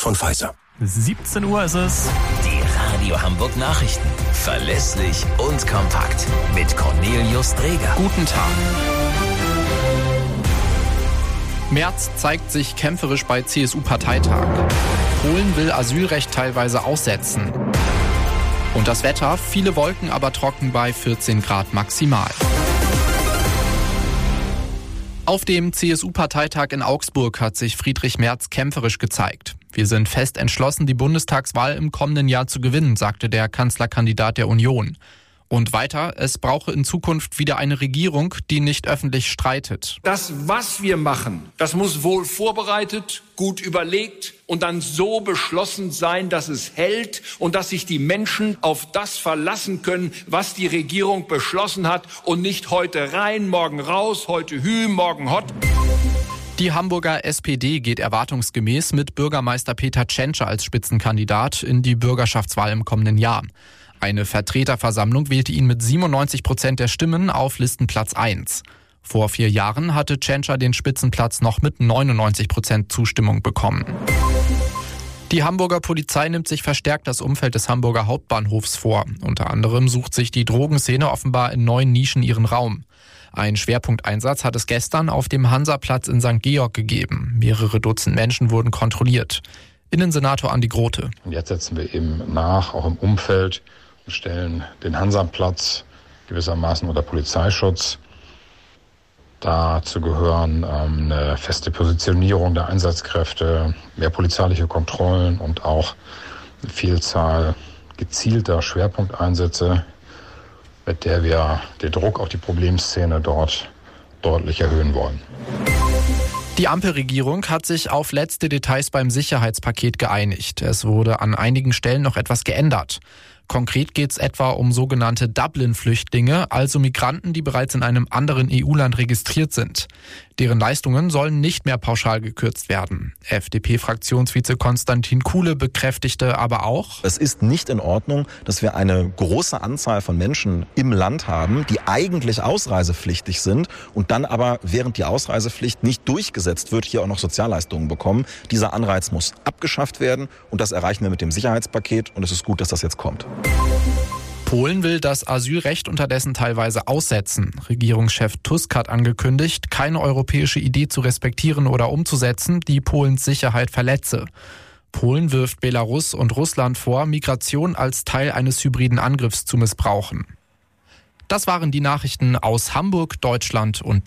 von Pfizer. 17 Uhr ist es. Die Radio Hamburg Nachrichten. Verlässlich und kompakt. Mit Cornelius Dreger. Guten Tag. Merz zeigt sich kämpferisch bei CSU-Parteitag. Polen will Asylrecht teilweise aussetzen. Und das Wetter, viele Wolken, aber trocken bei 14 Grad maximal. Auf dem CSU-Parteitag in Augsburg hat sich Friedrich Merz kämpferisch gezeigt. Wir sind fest entschlossen, die Bundestagswahl im kommenden Jahr zu gewinnen, sagte der Kanzlerkandidat der Union. Und weiter, es brauche in Zukunft wieder eine Regierung, die nicht öffentlich streitet. Das, was wir machen, das muss wohl vorbereitet, gut überlegt und dann so beschlossen sein, dass es hält und dass sich die Menschen auf das verlassen können, was die Regierung beschlossen hat und nicht heute rein, morgen raus, heute hü, morgen hot. Die Hamburger SPD geht erwartungsgemäß mit Bürgermeister Peter Tschentscher als Spitzenkandidat in die Bürgerschaftswahl im kommenden Jahr. Eine Vertreterversammlung wählte ihn mit 97% der Stimmen auf Listenplatz 1. Vor 4 Jahren hatte Tschentscher den Spitzenplatz noch mit 99% Zustimmung bekommen. Die Hamburger Polizei nimmt sich verstärkt das Umfeld des Hamburger Hauptbahnhofs vor. Unter anderem sucht sich die Drogenszene offenbar in neuen Nischen ihren Raum. Ein Schwerpunkteinsatz hat es gestern auf dem Hansaplatz in St. Georg gegeben. Mehrere Dutzend Menschen wurden kontrolliert. Innensenator Andi Grote. Und jetzt setzen wir eben nach, auch im Umfeld, und stellen den Hansaplatz gewissermaßen unter Polizeischutz. Dazu gehören eine feste Positionierung der Einsatzkräfte, mehr polizeiliche Kontrollen und auch eine Vielzahl gezielter Schwerpunkteinsätze, mit der wir den Druck auf die Problemszene dort deutlich erhöhen wollen. Die Ampelregierung hat sich auf letzte Details beim Sicherheitspaket geeinigt. Es wurde an einigen Stellen noch etwas geändert. Konkret geht es etwa um sogenannte Dublin-Flüchtlinge, also Migranten, die bereits in einem anderen EU-Land registriert sind. Deren Leistungen sollen nicht mehr pauschal gekürzt werden. FDP-Fraktionsvize Konstantin Kuhle bekräftigte aber auch: Es ist nicht in Ordnung, dass wir eine große Anzahl von Menschen im Land haben, die eigentlich ausreisepflichtig sind und dann aber, während die Ausreisepflicht nicht durchgesetzt wird, hier auch noch Sozialleistungen bekommen. Dieser Anreiz muss abgeschafft werden und das erreichen wir mit dem Sicherheitspaket und es ist gut, dass das jetzt kommt. Polen will das Asylrecht unterdessen teilweise aussetzen. Regierungschef Tusk hat angekündigt, keine europäische Idee zu respektieren oder umzusetzen, die Polens Sicherheit verletze. Polen wirft Belarus und Russland vor, Migration als Teil eines hybriden Angriffs zu missbrauchen. Das waren die Nachrichten aus Hamburg, Deutschland und